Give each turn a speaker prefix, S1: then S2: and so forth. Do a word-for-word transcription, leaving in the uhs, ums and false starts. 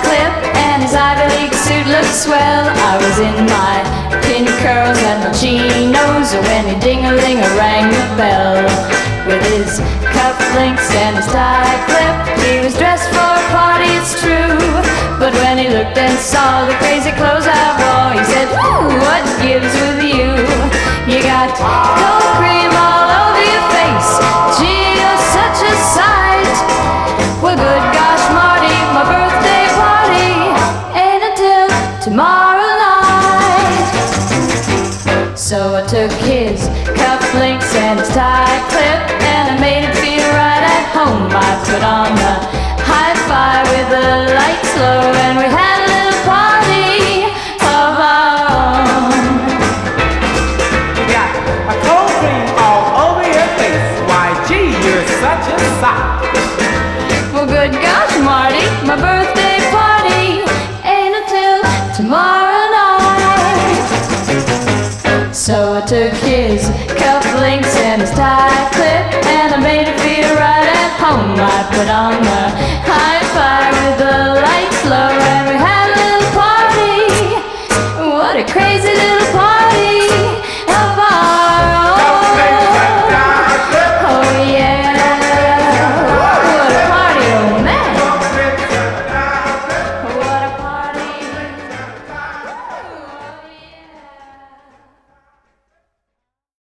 S1: clip, and his Ivy League suit looked swell. I was in my pin curls and my chinos when he ding-a-ling-a rang the bell. With his cufflinks and his tie clip, he was dressed for a party, it's true. But when he looked and saw the crazy clothes I wore, he said, "Ooh, what gives with you? You got cold cream all over your face. Gee, you're such a sight. Well, good gosh, Marty, my birthday party ain't until tomorrow night." So I took his cufflinks and his tie clip, and I made him feel right at home. I put on the hi-fi with the lights low, and we had a little party of our own.
S2: You got a cold cream all over your face. Why, gee, you're such a sight.
S1: Well, good gosh, Marty, my birthday party ain't until tomorrow night. So I took his cufflinks and his tie clip, and I made him feel right at home. I put on the